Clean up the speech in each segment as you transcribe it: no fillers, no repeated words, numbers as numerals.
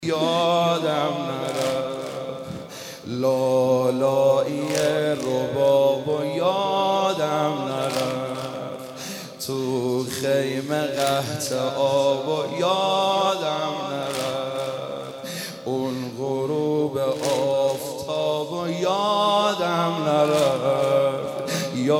یادم نرفت لالایی رباب و یادم نرفت تو خیمه قحط آب و یادم نرفت اون غروب آفتاب و یادم نرفت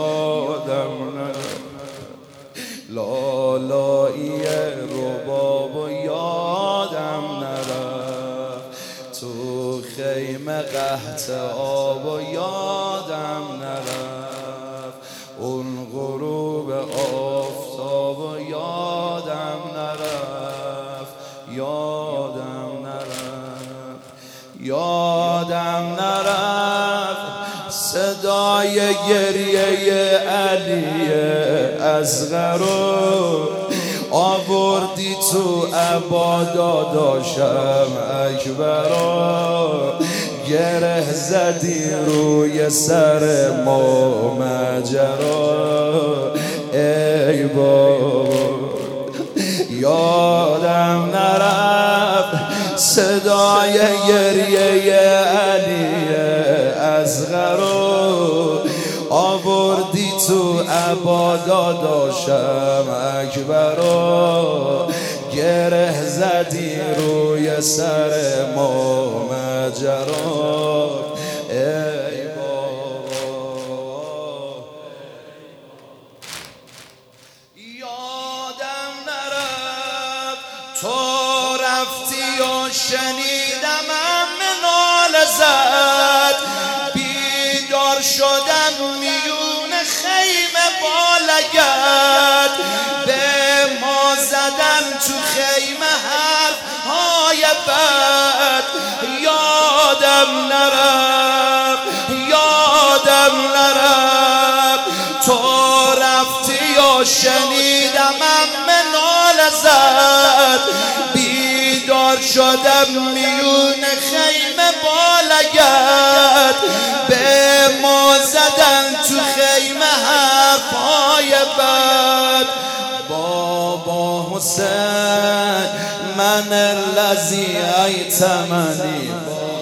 لالایی رباب و یادم نرفت تو خیمه قحط آب و یادم نرفت اون غروب آفتاب و یادم نرفت یادم نرفت صدای گریه علی اصغرو آوردی تو عبادا داشتم اکبرا گره زدی روی سر ما مجرا ای بابا یادم نرفت صدای گریه علی اصغرو آوردی تو عبادا داشتم اکبرا گره زدی روی سر ما مجرا ای بابا یادم نرفت تو رفتی و شنیدم ناله زد بیدار شدم میون خیمه بالگرد به ما زدن تو خیمه حرفهای بد یادم نرفت تو رفتی و شنیدم ناله زد بیدار شدم میون خیمه بالگرد به ما زدن تو خیمه حرفهای بد بابا حسین من الذی ایتمنی